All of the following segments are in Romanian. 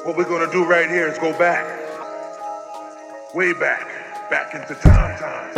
What we're gonna do right here is go back, way back into time.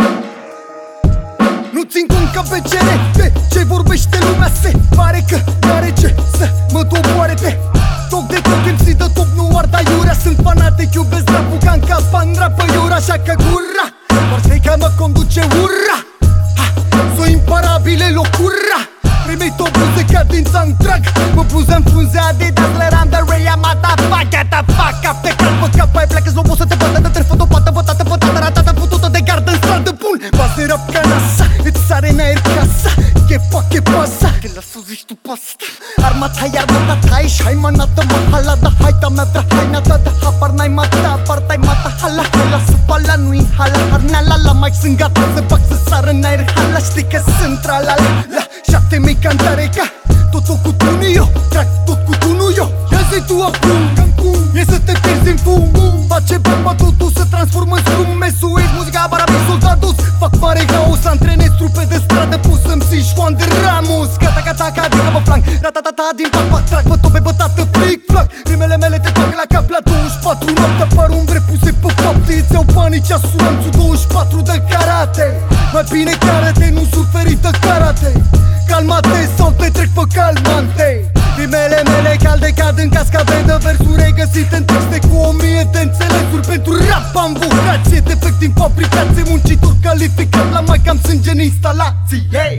Nu țin cont ca pe de ce vorbește lumea. Se pare că n-are ce să mă doboare pe toc de toc, MC de top, nu arda iurea. Sunt fanatic, iubesc rap-ul ca în capan, rapă iura. Așa că gura, doar strica mă conduce ura. So imparabile locura. Primit o bluză ca din soundtrack. Mă bluză în frunze Adidas, leram de Ray, motherfucker, get the fuck up. Te calc pe cap, ai plecă, slow, să te bată, de trefă, dopată, bătată, bătată, ratată, putută de gardă în stradă, bun. Base rap ca NASA, îți sare în aer casa. Che pasa, che la să zici tu pasta. Armata, armata ta, ești haimanată, mahalada. Haita mea vrea hainata, de habar n-ai mata. Apartai mata, hala, hala, să pala, nu-i hala. Harneala, la mai sunt gata, să fac să sară în aer. Hala, știi că sunt tralala, la 7.000 cantare ca tot cu tunul eu, trag tot cu tunul eu. Ia zi tu acum, e să te pierzi în fum. Face bomba totul, se transformă în scrum. Mesuiesc muzica, barabii, soldados. Fac mare haos, antrenez trupe de stradă. Pus MC Juan de Ramos. Gata, adică mă flanc. Ratatata, din pac, trag, bă tope, bătată, flic-flac. Rimele mele te fac la cap la 24. Noaptea par umbre puse pe fapte. Îți iau banii, ceasul, anțul 24 de karate. Mai bine karate, nu suferită karate. Calmate sau te trec pe calmante. Rimele mele calde cad în cascadă. Versuri regăsite în texte cu 1000 de înțelesuri. Pentru rap am vocație, defect din fabricație. Muncitor calificat, la mic am sânge în instalații, hey!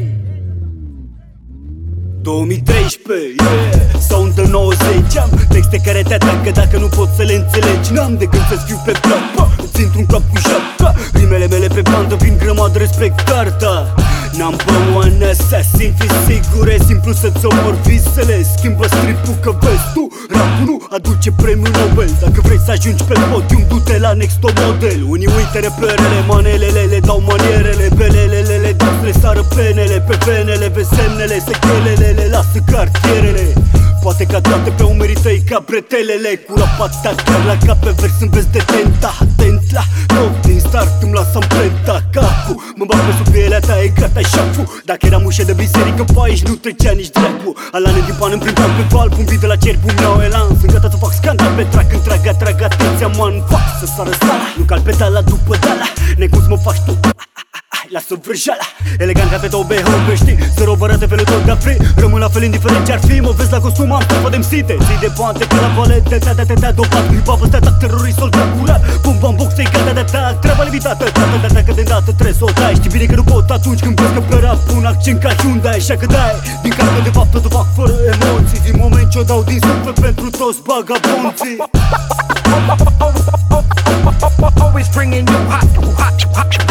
2013, sound de 90. Am texte care te atacă dacă nu poți să le înțelegi. N-am de gând să-ți fiu pe plac, îți intru în cap cu șapca. Rimele mele pe bandă vin grămadă, respect carta. Number one assassin, fi sigur, e simplu să-ți omor visele. Schimbă stripul că vezi tu, rapul nu aduce premiul Nobel. Dacă vrei să ajungi pe podium, du-te la next top model. Unii uită reperele, manelele, le dau manierele. Belelele, le dau să le sară penele. Pe venele, vezi semnele, sechelele, le lasă cartierele. Poate ca toate pe umerii tăi ca bretelele. Cu rapata chiar la cap pe vers în vez de tenta. Atent la tot din start, îmi las amprenta capul. Mă bag pe sub pielea ta, e gata șaful. Dacă eram ușă de biserică pe aici, nu trecea nici dracu. Alane din pan îmi prindeam pe val, pun de la cer, pun iau elan. Sunt gata să fac scandal pe track, trag atenția, man. Fac să sară sala, nu cal pe dala după dala. Necum să mă faci tu, lasă vrăjala. Elegant ca pe două BHB, știi? Să robărate felul tot de-a free. Rămân la fel indiferent ce-ar fi. Mă vezi la costum, am stufă de msite. Zi de poante ca la valete. Te-a dopat, hip-hop, te-a terorist, soldat curat. Bum, box, e gata de atac. Treaba limitată, tata, că de dată trebuie să o dai. Știi bine că nu pot atunci când vezi că pe rap pun accent ca Hyundai. Așa că dai, din cap că de fapt tot o fac fără emoții. Din moment ce o dau din suflet pentru toți bagabonții. Always bringing you hot.